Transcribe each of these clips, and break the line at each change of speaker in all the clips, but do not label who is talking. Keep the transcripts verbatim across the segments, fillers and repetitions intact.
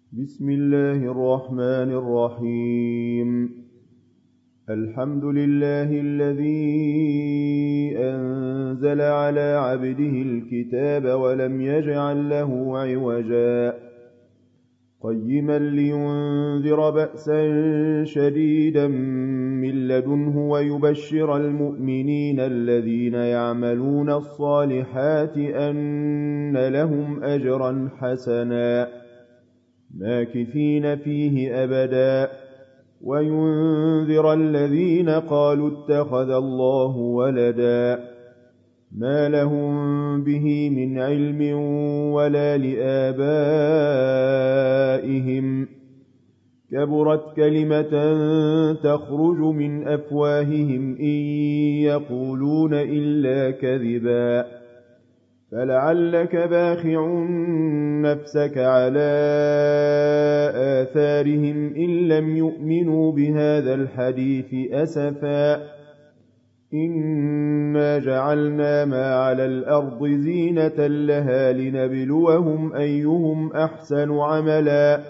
بسم الله الرحمن الرحيم. الحمد لله الذي أنزل على عبده الكتاب ولم يجعل له عوجا قيما لينذر بأسا شديدا من لدنه ويبشر المؤمنين الذين يعملون الصالحات أن لهم أجرا حسنا ماكثين فيه أبدا وينذر الذين قالوا اتخذ الله ولدا ما لهم به من علم ولا لآبائهم كبرت كلمة تخرج من أفواههم إن يقولون إلا كذبا فلعلك باخع نفسك على آثارهم إن لم يؤمنوا بهذا الحديث أسفا إنا جعلنا ما على الأرض زينة لها لنبلوهم أيهم أحسن عملا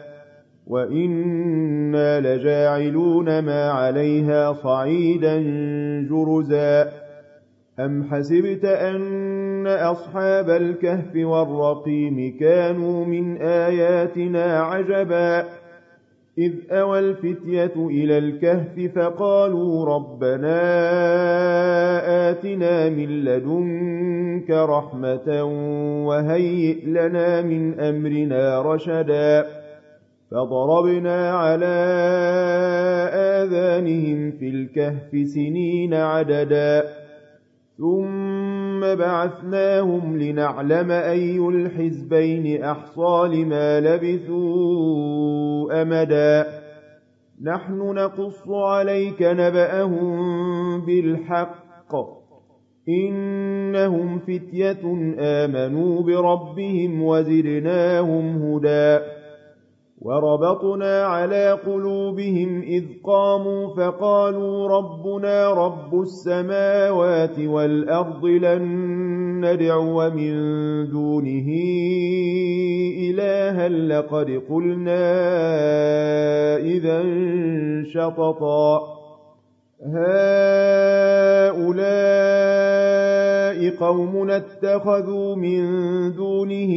وإنا لجاعلون ما عليها صعيدا جرزا أم حسبت أن أصحاب الكهف والرقيم كانوا من آياتنا عجبا إذ أوى الفتية إلى الكهف فقالوا ربنا آتنا من لدنك رحمة وهيئ لنا من أمرنا رشدا فضربنا على آذانهم في الكهف سنين عددا ثم بعثناهم لنعلم أي الحزبين أحصى لما لبثوا أمدا نحن نقص عليك نبأهم بالحق إنهم فتية آمنوا بربهم وزدناهم هدى وربطنا على قلوبهم إذ قاموا فقالوا ربنا رب السماوات والأرض لن ندعو من دونه إلها لقد قلنا إذا شططا هؤلاء قومنا اتخذوا من دونه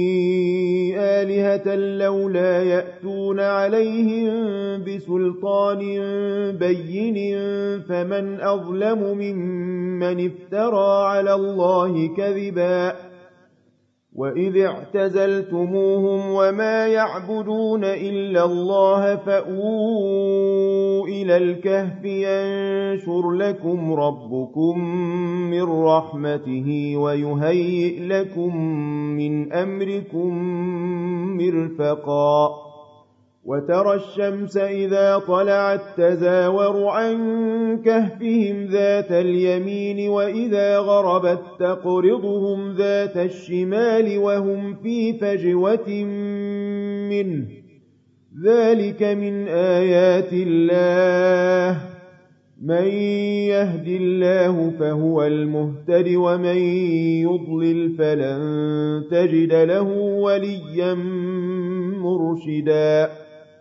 آلهة لولا يأتون عليهم بسلطان بين فمن أظلم ممن افترى على الله كذبا وإذ اعتزلتموهم وما يعبدون إلا الله فأووا إلى الكهف ينشر لكم ربكم من رحمته ويهيئ لكم من أمركم مرفقا وترى الشمس إذا طلعت تزاور عن كهفهم ذات اليمين وإذا غربت تقرضهم ذات الشمال وهم في فجوة منه ذلك من آيات الله من يهد الله فهو المهتد ومن يضلل فلن تجد له وليا مرشدا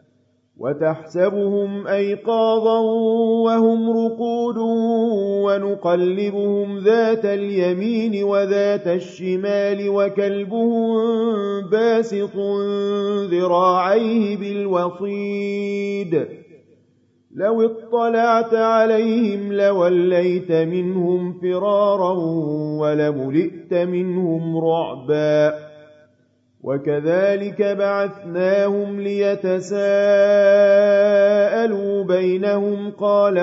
وتحسبهم أيقاظا وهم رقود ونقلبهم ذات اليمين وذات الشمال وكلبهم باسط ذراعيه بالوصيد لو اطلعت عليهم لوليت منهم فرارا ولملئت منهم رعبا وكذلك بعثناهم ليتساءلوا بينهم قال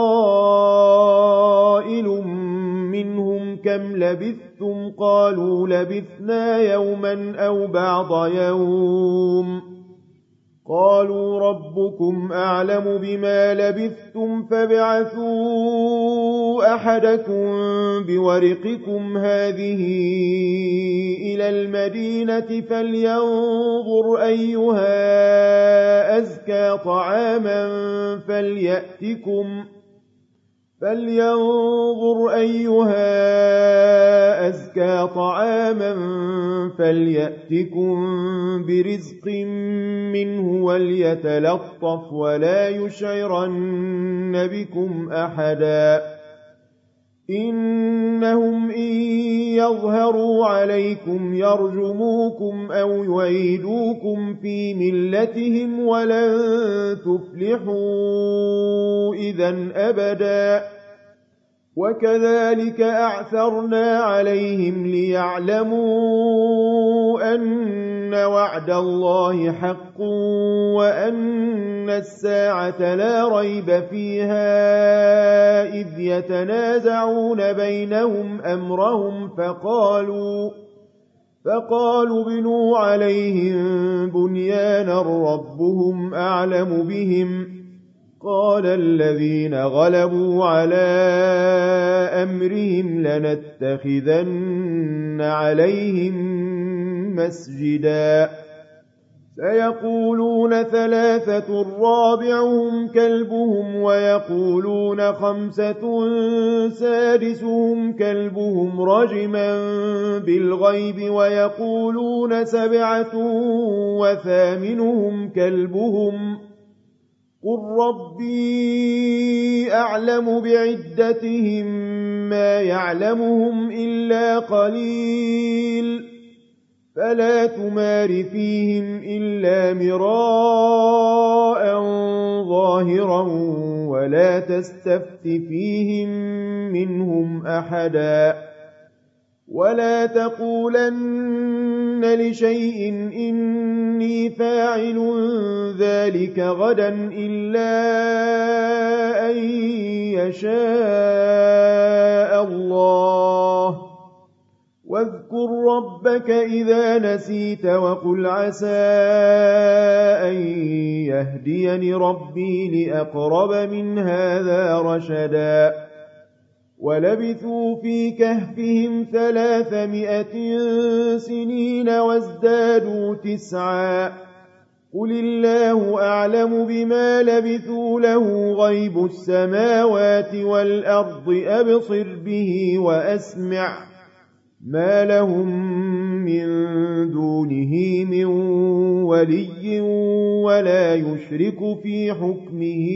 قائل منهم كم لبثتم قالوا لبثنا يوما أو بعض يوم قالوا ربكم أعلم بما لبثتم فابعثوا أحدكم بورقكم هذه إلى المدينة فلينظر أيها أزكى طعاما فليأتكم فلينظر أيها أزكى طعاما فليأتكم برزق منه وليتلطف ولا يشعرن بكم أحدا إنهم إن يظهروا عليكم يرجموكم أو يعيدوكم في ملتهم ولن تفلحوا إذا أبدا وكذلك أعثرنا عليهم ليعلموا أن وعد الله حق وأن الساعة لا ريب فيها إذ يتنازعون بينهم أمرهم فقالوا فقالوا بنوا عليهم بنيانا ربهم أعلم بهم قال الذين غلبوا على أمرهم لنتخذن عليهم مسجدا سيقولون ثلاثة رابعهم كلبهم ويقولون خمسة سادسهم كلبهم رجما بالغيب ويقولون سبعة وثامنهم كلبهم قل ربي أعلم بعدتهم ما يعلمهم إلا قليل فلا تمار فيهم إلا مراء ظاهرا ولا تستفت فيهم منهم أحدا ولا تقولن لشيء إني فاعل ذلك غدا إلا أن يشاء الله واذكر ربك إذا نسيت وقل عسى أن يهديني ربي لأقرب من هذا رشدا ولبثوا في كهفهم ثلاثمائة سنين وازدادوا تسعا قل الله أعلم بما لبثوا له غيب السماوات والأرض أبصر به وأسمع ما لهم من دونه من ولي ولا يشرك في حكمه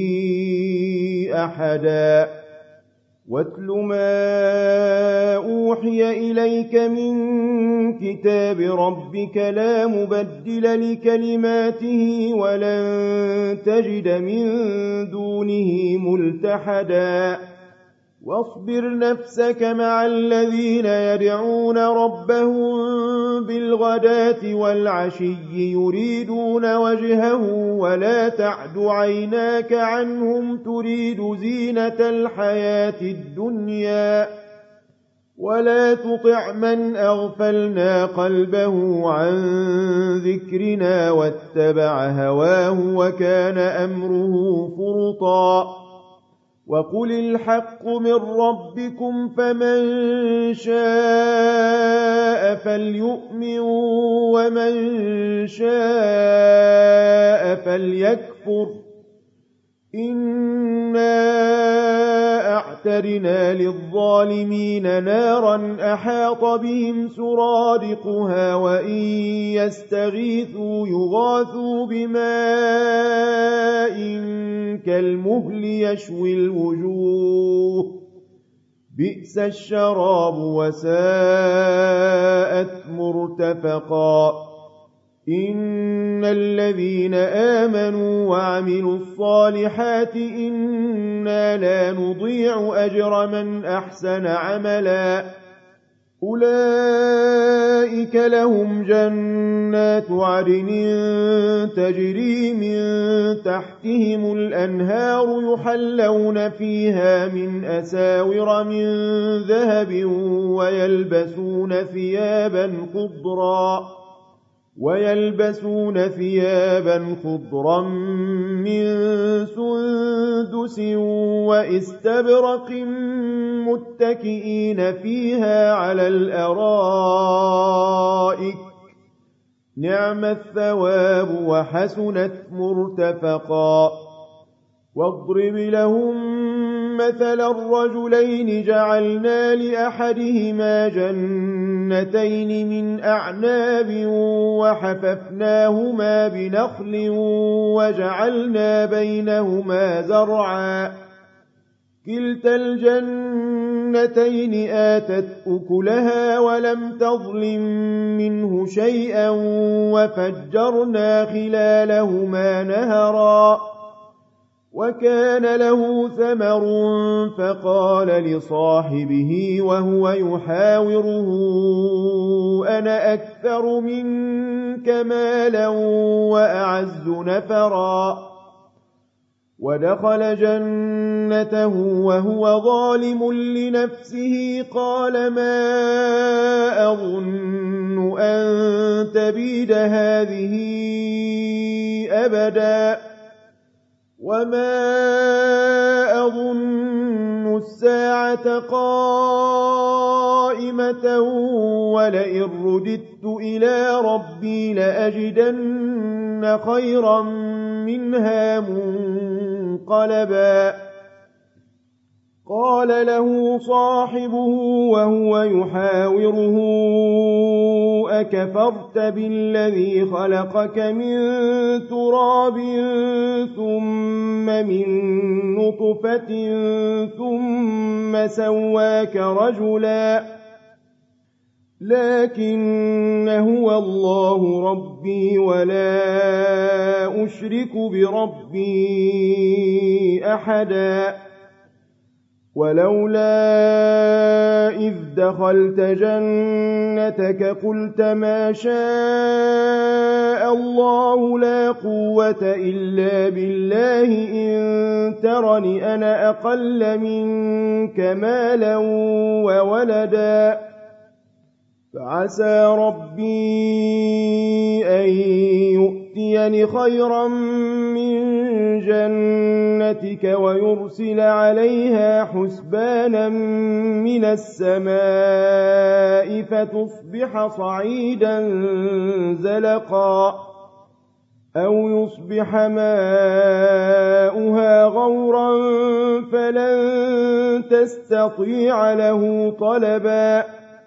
أحدا واتل ما أوحي إليك من كتاب ربك لا مبدل لكلماته ولن تجد من دونه ملتحدا واصبر نفسك مع الذين يدعون ربهم بالغداة والعشي يريدون وجهه ولا تعد عيناك عنهم تريد زينة الحياة الدنيا ولا تطع من أغفلنا قلبه عن ذكرنا واتبع هواه وكان أمره فرطا وقل الحق من ربكم فمن شاء فليؤمن ومن شاء فليكفر إنا أعتدنا للظالمين نارا أحاط بهم سرادقها وإن يستغيثوا يغاثوا بماء كالمهل يشوي الوجوه بئس الشراب وساءت مرتفقا إن الذين آمنوا وعملوا الصالحات إنا لا نضيع أجر من أحسن عملا أولئك لهم جنات عدن تجري من تحتهم الأنهار يحلون فيها من أساور من ذهب ويلبسون ثيابا خضرا ويلبسون ثيابا خضرا من سندس واستبرق متكئين فيها على الأرائك نعم الثواب وحسنت مرتفقا واضرب لهم مثل الرجلين جعلنا لأحدهما جنتين من أعناب وحففناهما بنخل وجعلنا بينهما زرعا كلتا الجنتين آتت أكلها ولم تظلم منه شيئا وفجرنا خلالهما نهرا وكان له ثمر فقال لصاحبه وهو يحاوره أنا أكثر منك مالا وأعز نفرا ودخل جنته وهو ظالم لنفسه قال ما أظن أن تبيد هذه أبدا وما أظن الساعة قائمة ولئن رددت إلى ربي لأجدن خيرا منها منقلبا قال له صاحبه وهو يحاوره أكفرت بالذي خلقك من تراب ثم من نطفة ثم سواك رجلا لكن هو الله ربي ولا أشرك بربي أحدا ولولا إذ دخلت جنتك قلت ما شاء الله لا قوة إلا بالله إن ترني أنا أقل منك مالا وولدا فعسى ربي أن يؤتيني خيرا من جنتك ويرسل عليها حسبانا من السماء فتصبح صعيدا زلقا أو يصبح ماؤها غورا فلن تستطيع له طلبا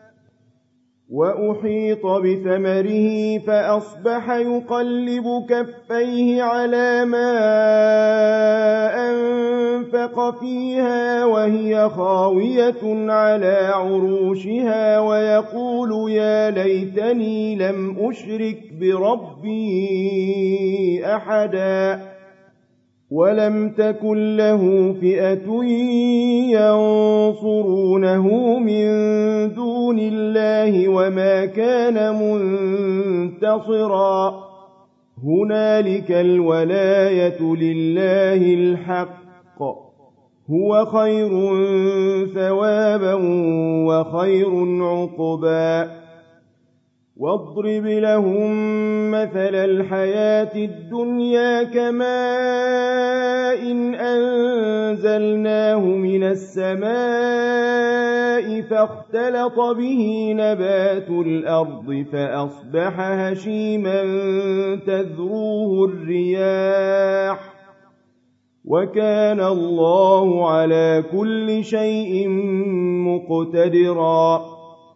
وأحيط بثمره فأصبح يقلب كفيه على ما أنفق فيها وهي خاوية على عروشها ويقول يا ليتني لم أشرك بربي أحدا ولم تكن له فئة ينصرونه من دون الله وما كان منتصرا هنالك الولاية لله الحق هو خير ثوابا وخير عقبا واضرب لهم مثل الحياة الدنيا كماء إن أنزلناه من السماء فاختلط به نبات الأرض فأصبح هشيما تذروه الرياح وكان الله على كل شيء مقتدرا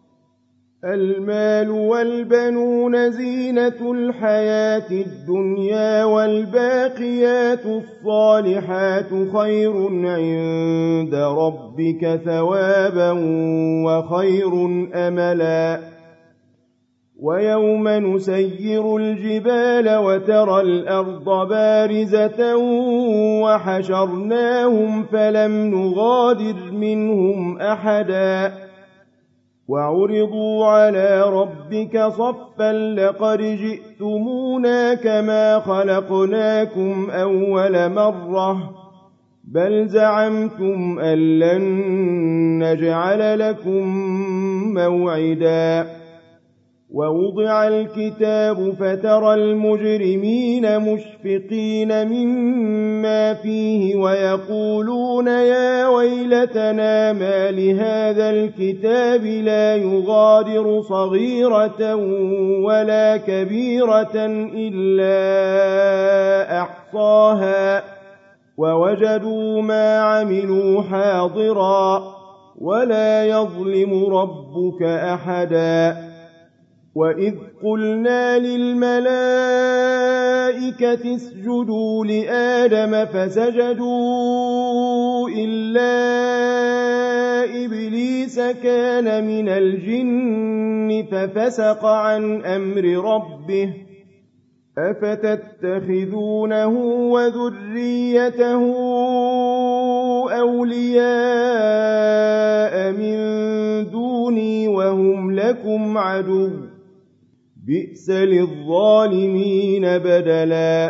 المال والبنون زينة الحياة الدنيا والباقيات الصالحات خير عند ربك ثوابا وخير أملا ويوم نسير الجبال وترى الأرض بارزة وحشرناهم فلم نغادر منهم أحدا وعرضوا على ربك صفا لقد جئتمونا كما خلقناكم أول مرة بل زعمتم أن لن نجعل لكم موعدا ووضع الكتاب فترى المجرمين مشفقين مما فيه ويقولون يا ويلتنا ما لهذا الكتاب لا يغادر صغيرة ولا كبيرة إلا أحصاها ووجدوا ما عملوا حاضرا ولا يظلم ربك أحدا وإذ قلنا للملائكة اسجدوا لآدم فسجدوا إلا إبليس كان من الجن ففسق عن أمر ربه أفتتخذونه وذريته أولياء من دوني وهم لكم عدو بئس للظالمين بدلا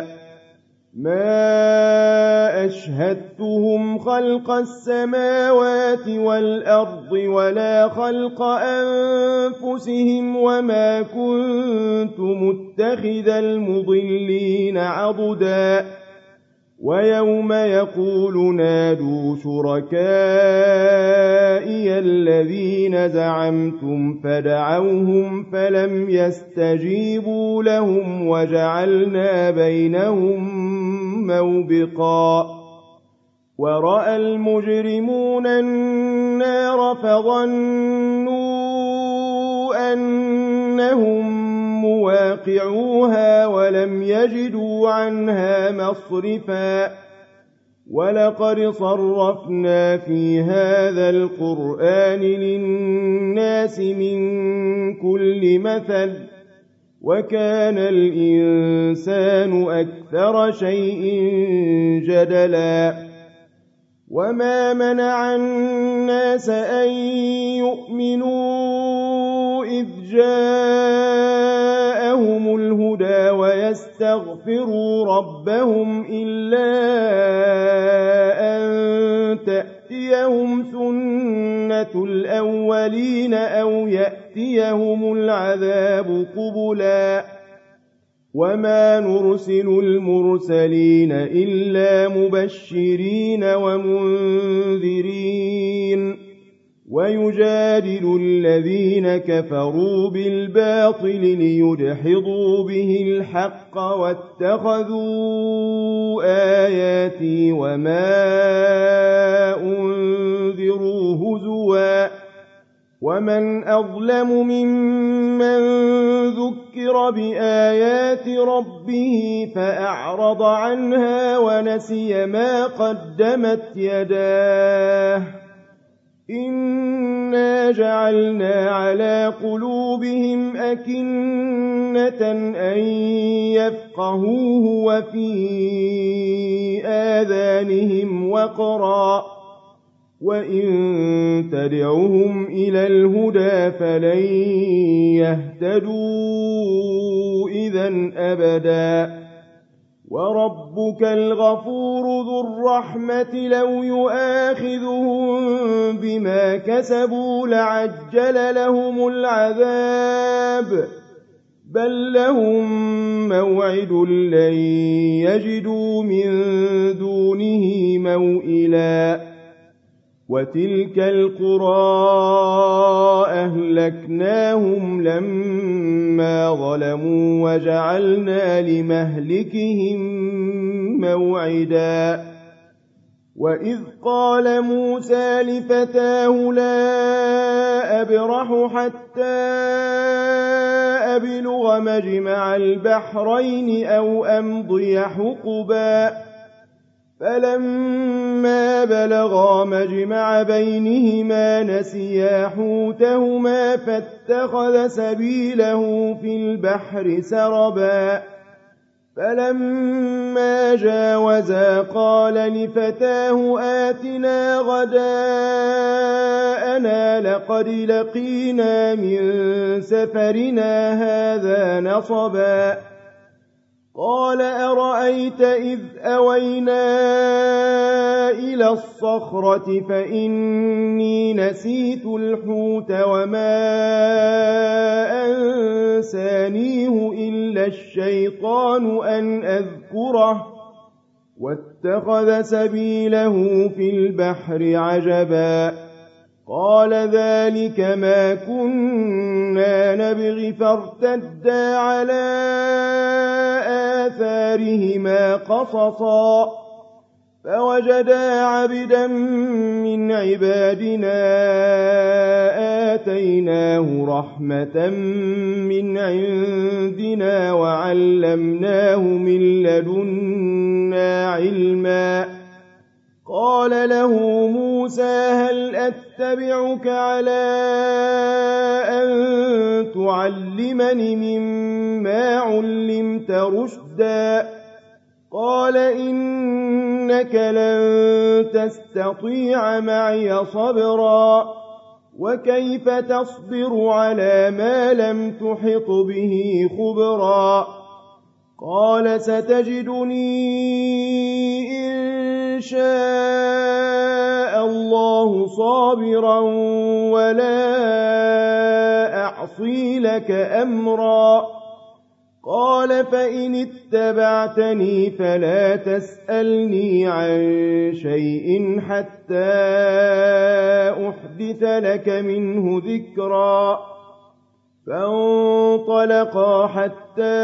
ما أشهدتهم خلق السماوات والأرض ولا خلق أنفسهم وما كنت متخذ المضلين عضدا ويوم يقول نادوا شركائي الذين زعمتم فدعوهم فلم يستجيبوا لهم وجعلنا بينهم موبقا ورأى المجرمون النار فظنوا أنهم مواقعوها ولم يجدوا عنها مصرفا ولقد صرفنا في هذا القرآن للناس من كل مثل وكان الإنسان أكثر شيء جدلا وما منع الناس أن يؤمنوا إذ جاءهم الهدى ويستغفروا ربهم إلا أن تأتيهم سنة الأولين أو يأتيهم العذاب قبلا وما نرسل المرسلين إلا مبشرين ومنذرين ويجادل الذين كفروا بالباطل ليدحضوا به الحق واتخذوا آياتي وما أنذروا هزوا ومن أظلم ممن ذكر بآيات ربه فأعرض عنها ونسي ما قدمت يداه إنا جعلنا على قلوبهم أكنة أن يفقهوه وفي آذانهم وقرا وإن تدعهم إلى الهدى فلن يهتدوا إذا أبدا وربك الغفور ذو الرحمة لو يؤاخذهم بما كسبوا لعجل لهم العذاب بل لهم موعد لن يجدوا من دونه موئلا وتلك القرى أهلكناهم لما ظلموا وجعلنا لمهلكهم موعدا وإذ قال موسى لفتاه لا أبرح حتى أبلغ مجمع البحرين أو أمضي حقبا فلما بلغا مجمع بينهما نسيا حوتهما فاتخذ سبيله في البحر سربا فلما جاوزا قال لفتاه آتنا غداءنا لقد لقينا من سفرنا هذا نصبا قال أرأيت إذ أوينا إلى الصخرة فإني نسيت الحوت وما أنسانيه إلا الشيطان أن أذكره واتخذ سبيله في البحر عجبا قال ذلك ما كنا نبغي فارتدا على آثارهما قصصا فوجدا عبدا من عبادنا آتيناه رحمة من عندنا وعلمناه من لدنا علما. قال له موسى هل أتبعك على أن تعلمني مما علمت رشدا؟ قال إنك لن تستطيع معي صبرا وكيف تصبر على ما لم تحط به خبرا؟ قال ستجدني إن شاء الله صابرا ولا أعصي لك أمرا. قال فإن اتبعتني فلا تسألني عن شيء حتى أحدث لك منه ذكرا. فانطلقا حتى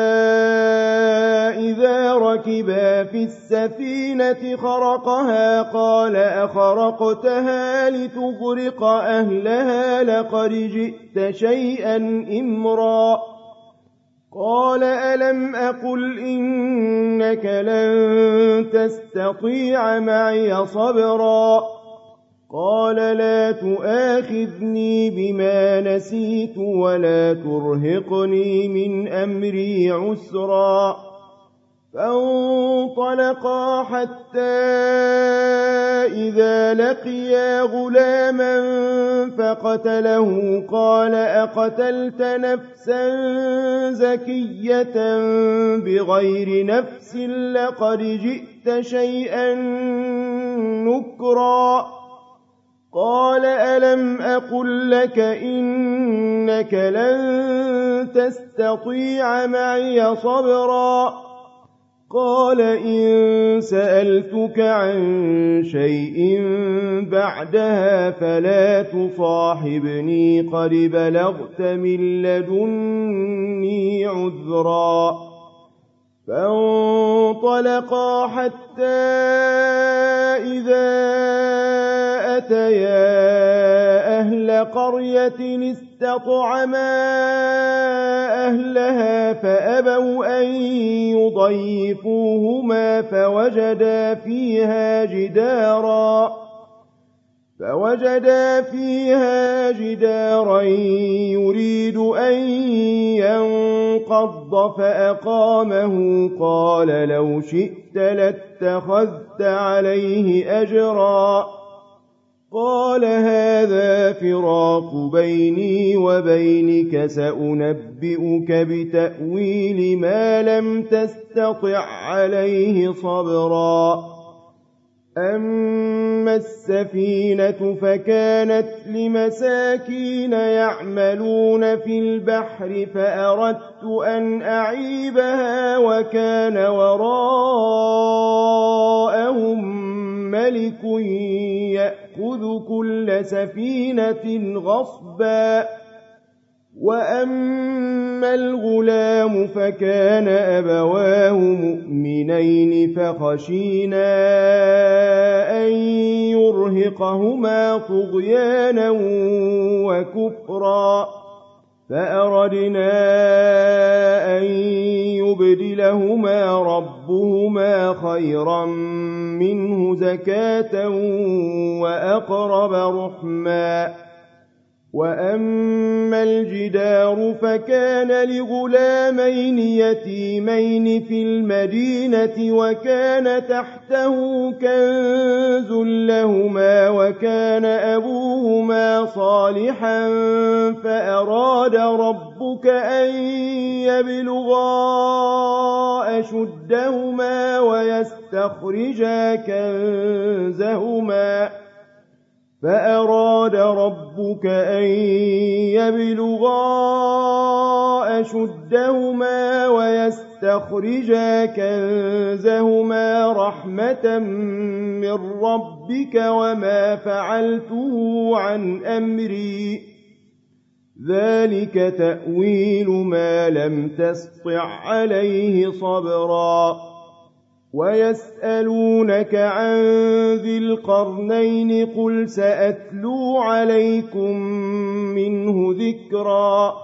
إذا ركبا في السفينة خرقها قال أخرقتها لتغرق أهلها لقد جئت شيئا إمرا. قال ألم أقل إنك لن تستطيع معي صبرا؟ قال لا تؤاخذني بما نسيت ولا ترهقني من أمري عسرا. فانطلقا حتى إذا لقيا غلاما فقتله قال أقتلت نفسا زكية بغير نفس لقد جئت شيئا نكرا. قال ألم أقل لك إنك لن تستطيع معي صبرا؟ قال إن سألتك عن شيء بعدها فلا تصاحبني قد بلغت من لدني عذرا. فانطلقا حتى إذا أتيا أهل قرية استطعما أهلها فأبوا أن يضيفوهما فوجدا فيها جدارا فوجدا فيها جدارا يريد أن ينقض فأقامه. قال لو شئت لاتخذت عليه أجرا. قال هذا فراق بيني وبينك سأنبئك بتأويل ما لم تستطع عليه صبرا. أما السفينة فكانت لمساكين يعملون في البحر فأردت أن أعيبها وكان وراءهم ملك يأخذ كل سفينة غصبا. وأما الغلام فكان أبواه مؤمنين فخشينا أن يرهقهما طغيانا وكفرا فأردنا أن يبدلهما ربهما خيرا منه زكاة وأقرب رحما. وأما الجدار فكان لغلامين يتيمين في المدينة وكان تحته كنز لهما وكان أبوهما صالحا فأراد ربك أن يبلغا أشدهما ويستخرجا كنزهما فأراد ربك أن يبلغا أشدهما ويستخرجا كنزهما رحمة من ربك وما فعلته عن أمري ذلك تأويل ما لم تسطع عليه صبرا. ويسألونك عن ذي القرنين قل سأتلو عليكم منه ذكرا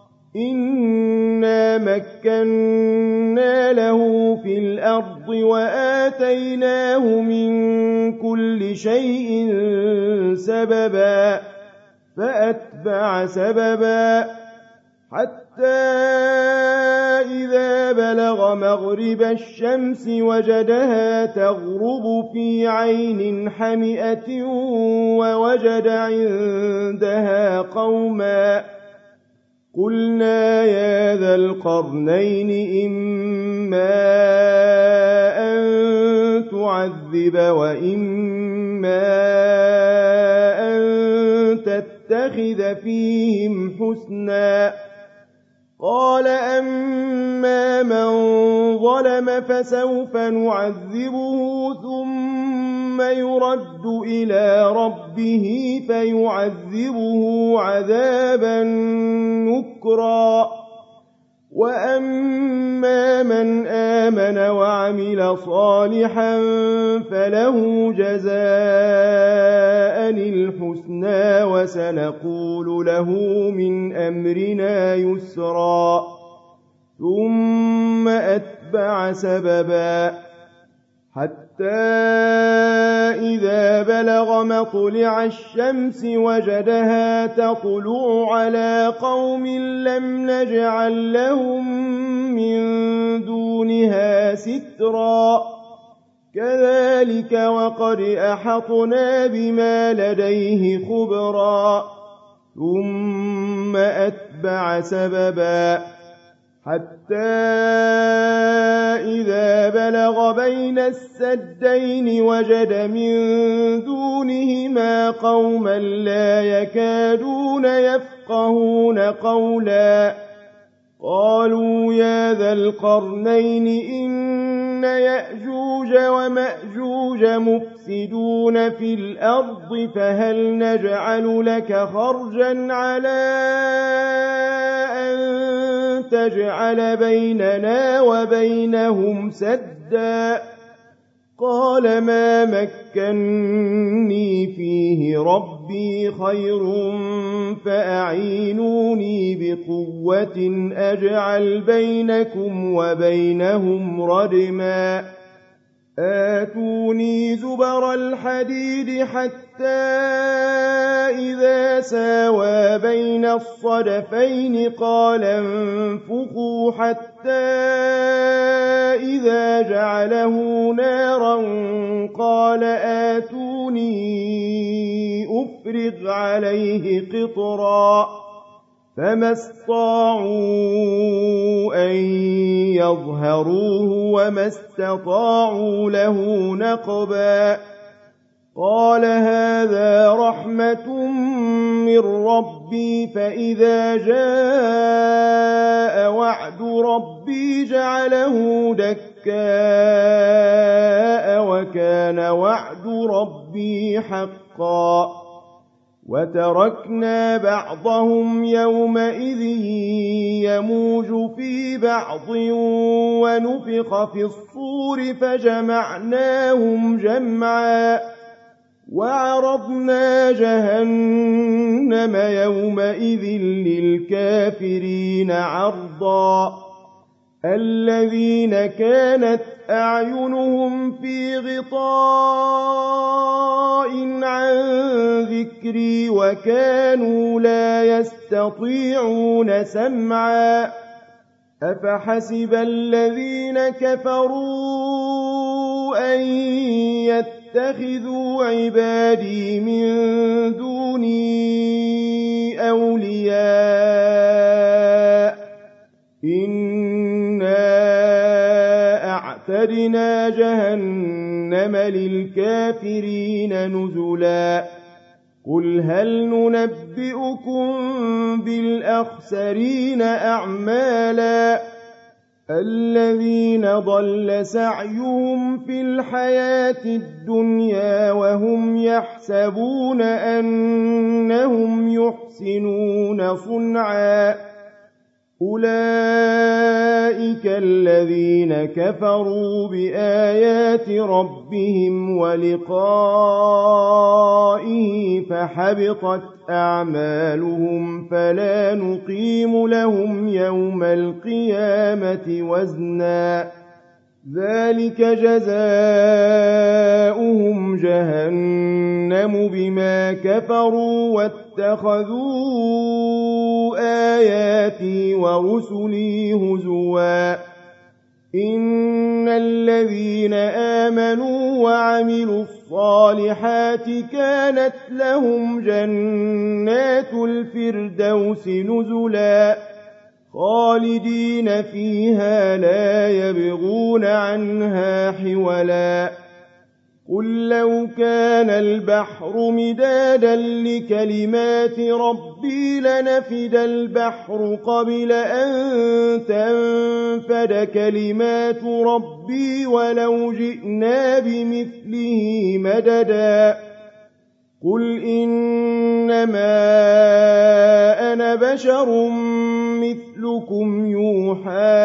إنا مكنا له في الأرض وآتيناه من كل شيء سببا فأتبع سببا حتى إذا بلغ مغرب الشمس وجدها تغرب في عين حمئة ووجد عندها قوما قلنا يا ذا القرنين إما أن تعذب وإما أن تتخذ فيهم حسنا قال أما من ظلم فسوف نعذبه ثم يرد إلى ربه فيعذبه عذابا نكرا وأما من آمن وعمل صالحا فله جزاء الحسنى وسنقول له من أمرنا يسرا ثم أتبع سببا حتى إذا بلغ مطلع الشمس وجدها تطلع على قوم لم نجعل لهم من دونها سترا كذلك وقد أحطنا بما لديه خبرا ثم أتبع سببا حتى إذا بلغ بين السدين وجد من دونهما قوما لا يكادون يفقهون قولا قالوا يا ذا القرنين إن يأجوج ومأجوج مفسدون في الأرض فهل نجعل لك خرجا على أن تجعل بيننا وبينهم سدا قال ما مكني فيه ربي خير فأعينوني بقوة أجعل بينكم وبينهم ردما آتوني زبر الحديد حتى إذا ساوى بين الصدفين قال انفخوا حتى إذا جعله نارا قال آتوني أفرغ عليه قطرا فما استطاعوا أن يظهروه وما استطاعوا له نقبا قال هذا رحمة من ربي فإذا جاء وعد ربي جعله دكاء وكان وعد ربي حقا وتركنا بعضهم يومئذ يموج في بعض ونفخ في الصور فجمعناهم جمعا وعرضنا جهنم يومئذ للكافرين عرضا الذين كانت أعينهم في غطاء عن ذكري وكانوا لا يستطيعون سمعا أفحسب الذين كفروا أن يتخذوا عبادي من دوني أولياء إنا أعتدنا جهنم للكافرين نزلا قل هل ننبئكم بالأخسرين أعمالا الذين ضل سعيهم في الحياة الدنيا وهم يحسبون أنهم يحسنون صنعا أولئك الذين كفروا بآيات ربهم ولقائه فحبطت أعمالهم فلا نقيم لهم يوم القيامة وزنا ذلك جزاؤهم جهنم بما كفروا واتخذوا آياتي ورسلي هزوا إن الذين آمنوا وعملوا الصالحات كانت لهم جنات الفردوس نزلا خالدين فيها لا يبغون عنها حولا قل لو كان البحر مدادا لكلمات ربي لنفد البحر قبل أن تنفد كلمات ربي ولو جئنا بمثله مددا قل إنما أنا بشر مثلكم يوحى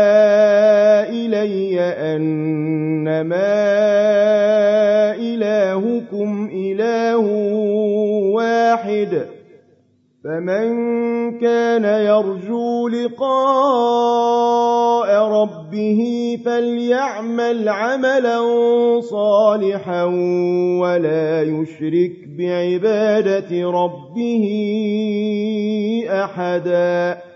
إلي أنما إلهكم إله واحد فمن كان يرجو لقاء ربه فليعمل عملا صالحا ولا يشرك بعبادة ربه أحدا.